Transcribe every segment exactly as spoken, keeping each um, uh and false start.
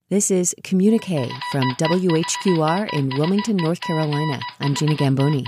This is Communique from W H Q R in Wilmington, North Carolina. I'm Gina Gamboni.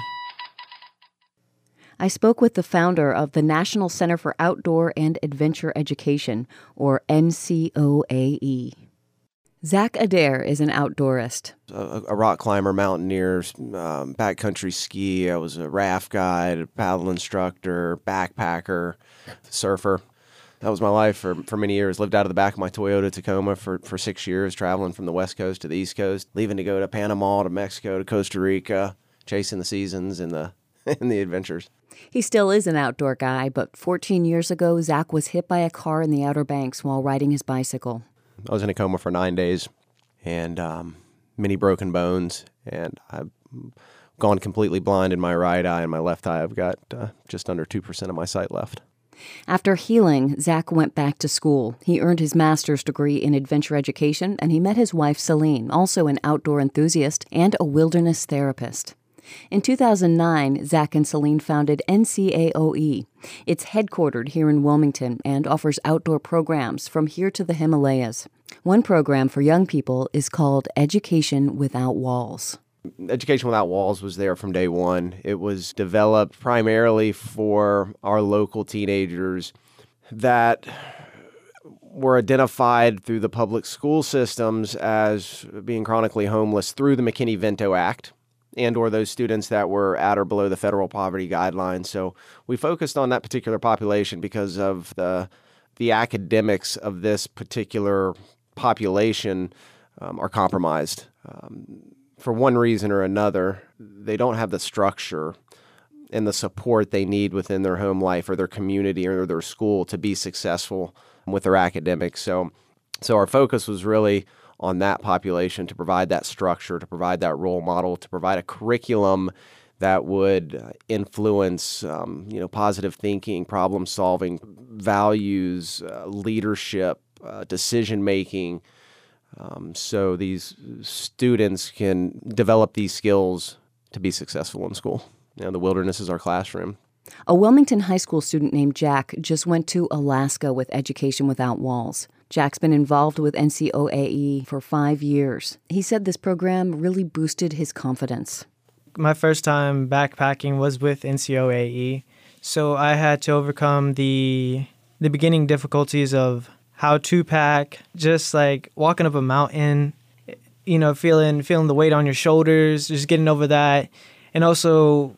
I spoke with the founder of the National Center for Outdoor and Adventure Education, or N C O A E. Zach Adair is an outdoorist. A, a rock climber, mountaineer, um, backcountry ski. I was a raft guide, a paddle instructor, backpacker, surfer. That was my life for, for many years. Lived out of the back of my Toyota Tacoma for, for six years, traveling from the West Coast to the East Coast, leaving to go to Panama, to Mexico, to Costa Rica, chasing the seasons and the and the adventures. He still is an outdoor guy, but fourteen years ago, Zach was hit by a car in the Outer Banks while riding his bicycle. I was in a coma for nine days and um, many broken bones, and I've gone completely blind in my right eye, and my left eye I've got uh, just under two percent of my sight left. After healing, Zach went back to school. He earned his master's degree in adventure education, and he met his wife, Celine, also an outdoor enthusiast and a wilderness therapist. In two thousand nine, Zach and Celine founded N C A O E. It's headquartered here in Wilmington and offers outdoor programs from here to the Himalayas. One program for young people is called Education Without Walls. Education Without Walls was there from day one. It was developed primarily for our local teenagers that were identified through the public school systems as being chronically homeless through the McKinney-Vento Act, and or those students that were at or below the federal poverty guidelines. So we focused on that particular population because of the the academics of this particular population um, are compromised. Um, for one reason or another, they don't have the structure and the support they need within their home life or their community or their school to be successful with their academics. So, so our focus was really on that population, to provide that structure, to provide that role model, to provide a curriculum that would influence, um, you know, positive thinking, problem solving, values, uh, leadership, uh, decision making. Um, so these students can develop these skills to be successful in school. You know, the wilderness is our classroom. A Wilmington high school student named Jack just went to Alaska with Education Without Walls. Jack's been involved with N C O A E for five years. He said this program really boosted his confidence. My first time backpacking was with N C O A E, so I had to overcome the the beginning difficulties of how to pack, just like walking up a mountain, you know, feeling feeling the weight on your shoulders, just getting over that, and also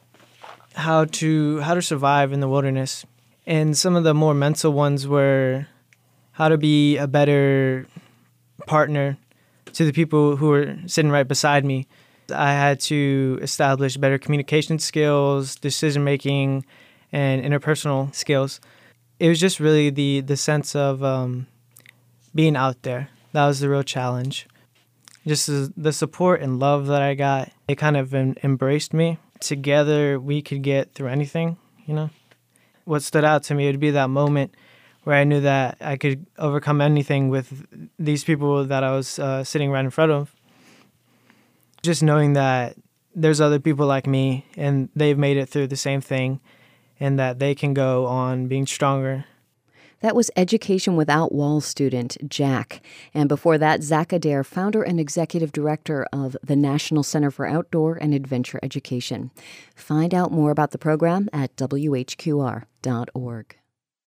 how to how to survive in the wilderness. And some of the more mental ones were how to be a better partner to the people who were sitting right beside me. I had to establish better communication skills, decision-making, and interpersonal skills. It was just really the, the sense of um, being out there. That was the real challenge. Just the support and love that I got, it kind of em- embraced me. Together, we could get through anything, you know? What stood out to me would be that moment where I knew that I could overcome anything with these people that I was uh, sitting right in front of. Just knowing that there's other people like me and they've made it through the same thing and that they can go on being stronger. That was Education Without Walls student Jack. And before that, Zach Adair, founder and executive director of the National Center for Outdoor and Adventure Education. Find out more about the program at W H Q R dot org.